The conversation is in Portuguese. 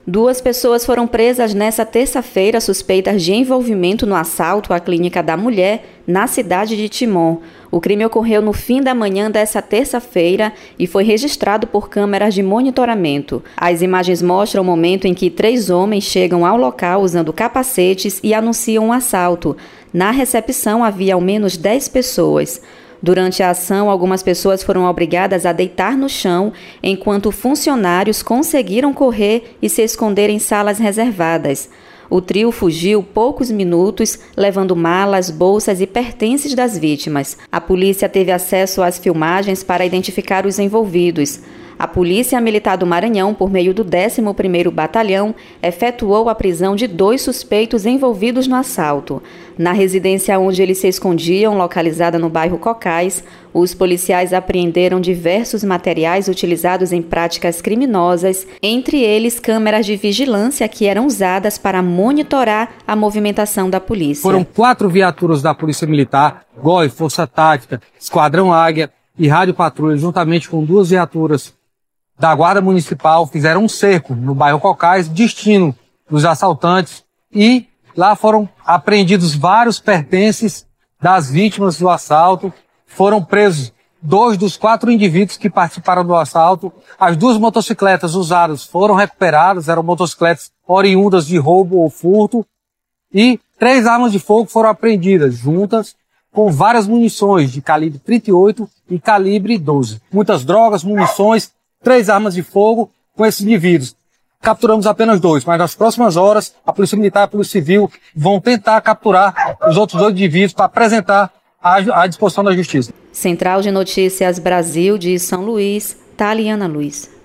2 pessoas foram presas nesta terça-feira suspeitas de envolvimento no assalto à Clínica da Mulher, na cidade de Timon. O crime ocorreu no fim da manhã dessa terça-feira e foi registrado por câmeras de monitoramento. As imagens mostram o momento em que 3 homens chegam ao local usando capacetes e anunciam um assalto. Na recepção havia ao menos 10 pessoas. Durante a ação, algumas pessoas foram obrigadas a deitar no chão, enquanto funcionários conseguiram correr e se esconder em salas reservadas. O trio fugiu poucos minutos, levando malas, bolsas e pertences das vítimas. A polícia teve acesso às filmagens para identificar os envolvidos. A Polícia Militar do Maranhão, por meio do 11º Batalhão, efetuou a prisão de 2 suspeitos envolvidos no assalto. Na residência onde eles se escondiam, localizada no bairro Cocais, os policiais apreenderam diversos materiais utilizados em práticas criminosas, entre eles câmeras de vigilância que eram usadas para monitorar a movimentação da polícia. Foram 4 viaturas da Polícia Militar, GOI, Força Tática, Esquadrão Águia e Rádio Patrulha, juntamente com 2 viaturas da Guarda Municipal, fizeram um cerco no bairro Cocais, destino dos assaltantes, e lá foram apreendidos vários pertences das vítimas do assalto. Foram presos 2 dos 4 indivíduos que participaram do assalto. As 2 motocicletas usadas foram recuperadas, eram motocicletas oriundas de roubo ou furto, e 3 armas de fogo foram apreendidas, juntas com várias munições de calibre 38 e calibre 12. Muitas drogas, munições, 3 armas de fogo com esses indivíduos. Capturamos apenas 2, mas nas próximas horas a Polícia Militar e a Polícia Civil vão tentar capturar os outros 2 indivíduos para apresentar à disposição da Justiça. Central de Notícias Brasil de São Luís, Taliana Luiz.